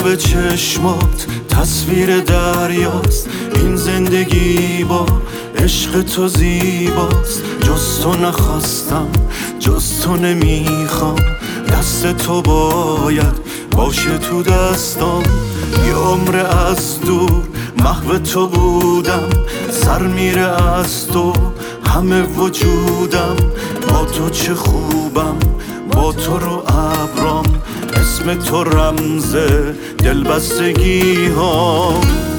خواب چشمات تصویر دریاست، این زندگی با عشق تو زیباست. جز تو نخواستم، جز تو نمیخوام، دست تو باید باشه تو دستام. یه عمر از دور محو تو بودم، سر میره از تو همه وجودم. با تو چه خوبم، با تو رو ابرام، اسم تو رمز دلبستگی ها.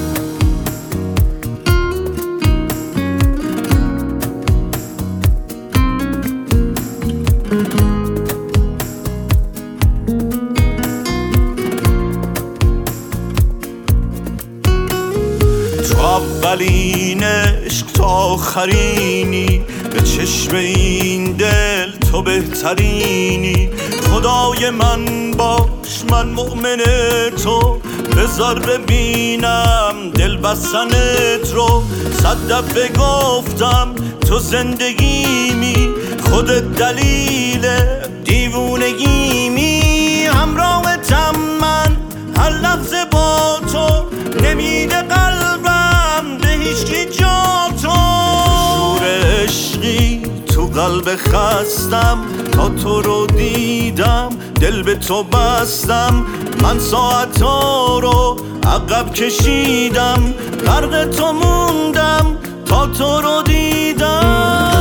تو اولین عشق تو آخرینی، به چشم این دل تو بهترینی. خدای من باش، من مؤمن تو، بذار ببینم دل بستنت رو. 100 دفعه گفتم تو زندگیمی، خودت دلیل دیوونگیمی. همراهتم من هر لحظه با تو، نمیده قلبم به هیچکی جا تو. شور عشقی تو قلب خستم، تا تو رو دیدم دل به تو بستم. من ساعتا رو عقب کشیدم، غرق تو موندم تا تو رو دیدم.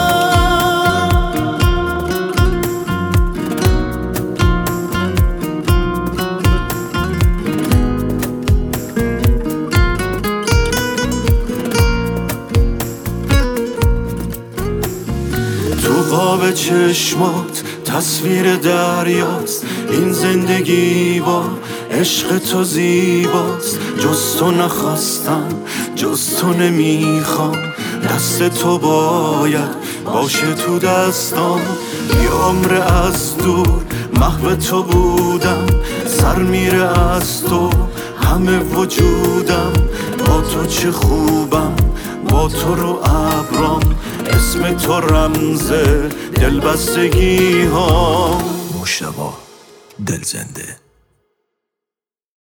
تو خواب چشمات تصویر دریاست، این زندگی با عشق تو زیباست. جز تو نخواستم، جز تو نمیخوام، دست تو باید باشه تو دستام. یه عمر از دور محو تو بودم، سر میره از تو همه وجودم. با تو چه خوبم، با تو رو ابرام، اسم تو رمز دلبستگی ها. مشتبه دلزنده.